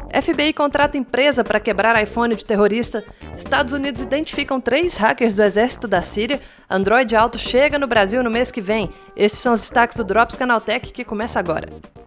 FBI contrata empresa para quebrar iPhone de terrorista. Estados Unidos identificam 3 hackers do exército da Síria. Android Auto chega no Brasil no mês que vem. Estes são os destaques do Drops Canaltech, que começa agora.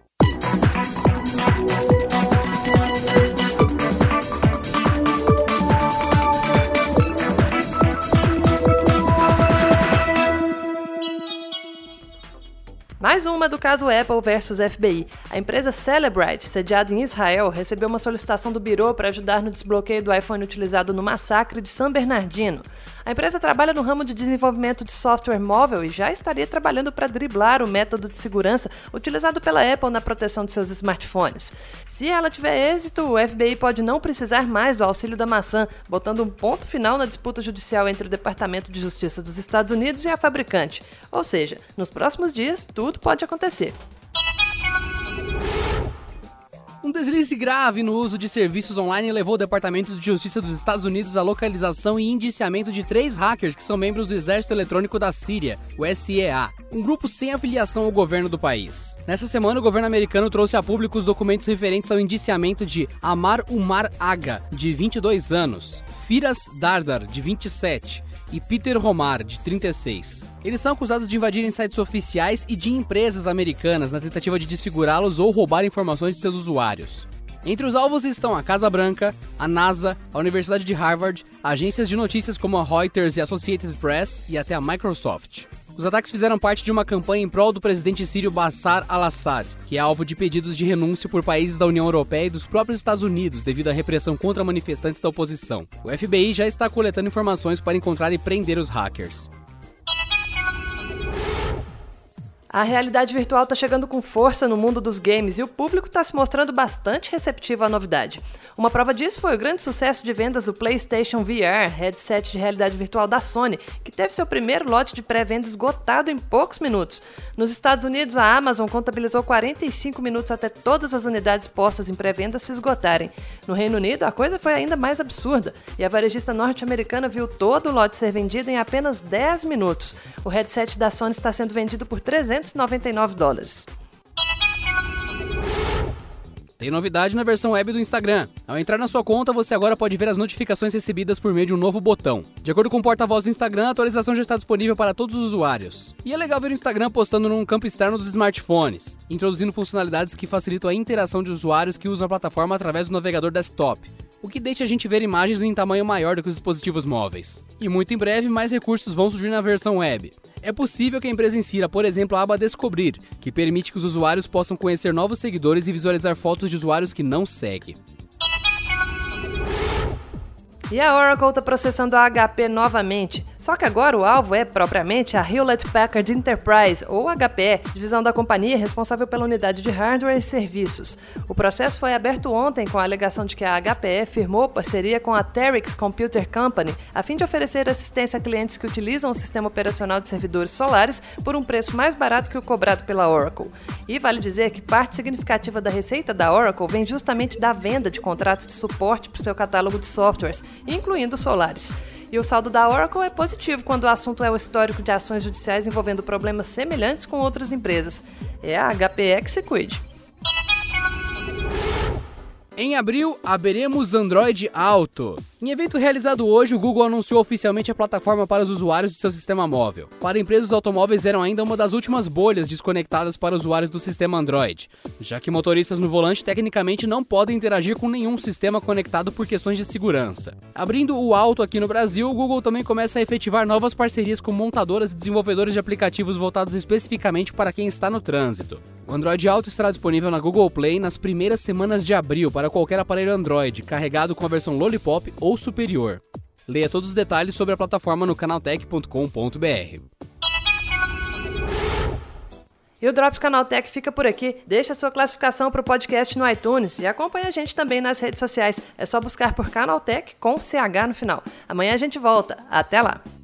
Mais uma do caso Apple versus FBI. A empresa Cellebrite, sediada em Israel, recebeu uma solicitação do Bureau para ajudar no desbloqueio do iPhone utilizado no massacre de San Bernardino. A empresa trabalha no ramo de desenvolvimento de software móvel e já estaria trabalhando para driblar o método de segurança utilizado pela Apple na proteção de seus smartphones. Se ela tiver êxito, o FBI pode não precisar mais do auxílio da maçã, botando um ponto final na disputa judicial entre o Departamento de Justiça dos Estados Unidos e a fabricante. Ou seja, nos próximos dias, tudo pode acontecer. Um deslize grave no uso de serviços online levou o Departamento de Justiça dos Estados Unidos à localização e indiciamento de 3 hackers que são membros do Exército Eletrônico da Síria, o SEA, um grupo sem afiliação ao governo do país. Nessa semana, o governo americano trouxe a público os documentos referentes ao indiciamento de Amar Umar Aga, de 22 anos, Firas Dardar, de 27, e Peter Romar, de 36. Eles são acusados de invadirem sites oficiais e de empresas americanas na tentativa de desfigurá-los ou roubar informações de seus usuários. Entre os alvos estão a Casa Branca, a NASA, a Universidade de Harvard, agências de notícias como a Reuters e a Associated Press e até a Microsoft. Os ataques fizeram parte de uma campanha em prol do presidente sírio Bashar al-Assad, que é alvo de pedidos de renúncia por países da União Europeia e dos próprios Estados Unidos devido à repressão contra manifestantes da oposição. O FBI já está coletando informações para encontrar e prender os hackers. A realidade virtual está chegando com força no mundo dos games e o público está se mostrando bastante receptivo à novidade. Uma prova disso foi o grande sucesso de vendas do PlayStation VR, headset de realidade virtual da Sony, que teve seu primeiro lote de pré-venda esgotado em poucos minutos. Nos Estados Unidos, a Amazon contabilizou 45 minutos até todas as unidades postas em pré-venda se esgotarem. No Reino Unido, a coisa foi ainda mais absurda, e a varejista norte-americana viu todo o lote ser vendido em apenas 10 minutos. O headset da Sony está sendo vendido por $399. Tem novidade na versão web do Instagram. Ao entrar na sua conta, você agora pode ver as notificações recebidas por meio de um novo botão. De acordo com o porta-voz do Instagram, a atualização já está disponível para todos os usuários. E é legal ver o Instagram postando num campo externo dos smartphones, introduzindo funcionalidades que facilitam a interação de usuários que usam a plataforma através do navegador desktop, o que deixa a gente ver imagens em tamanho maior do que os dispositivos móveis. E muito em breve, mais recursos vão surgir na versão web. É possível que a empresa insira, por exemplo, a aba Descobrir, que permite que os usuários possam conhecer novos seguidores e visualizar fotos de usuários que não segue. E a Oracle está processando a HP novamente, só que agora o alvo é propriamente a Hewlett-Packard Enterprise, ou HPE, divisão da companhia responsável pela unidade de hardware e serviços. O processo foi aberto ontem com a alegação de que a HPE firmou parceria com a Terex Computer Company a fim de oferecer assistência a clientes que utilizam o sistema operacional de servidores Solaris por um preço mais barato que o cobrado pela Oracle. E vale dizer que parte significativa da receita da Oracle vem justamente da venda de contratos de suporte para o seu catálogo de softwares, incluindo Solaris. E o saldo da Oracle é positivo quando o assunto é o histórico de ações judiciais envolvendo problemas semelhantes com outras empresas. É a HPE que se cuide. Em abril, haveremos Android Auto. Em evento realizado hoje, o Google anunciou oficialmente a plataforma para os usuários de seu sistema móvel. Para empresas, os automóveis eram ainda uma das últimas bolhas desconectadas para usuários do sistema Android, já que motoristas no volante tecnicamente não podem interagir com nenhum sistema conectado por questões de segurança. Abrindo o Auto aqui no Brasil, o Google também começa a efetivar novas parcerias com montadoras e desenvolvedores de aplicativos voltados especificamente para quem está no trânsito. O Android Auto estará disponível na Google Play nas primeiras semanas de abril para qualquer aparelho Android, carregado com a versão Lollipop ou superior. Leia todos os detalhes sobre a plataforma no canaltech.com.br. E o Drops Canaltech fica por aqui. Deixa sua classificação para o podcast no iTunes e acompanha a gente também nas redes sociais. É só buscar por Canaltech com CH no final. Amanhã a gente volta. Até lá!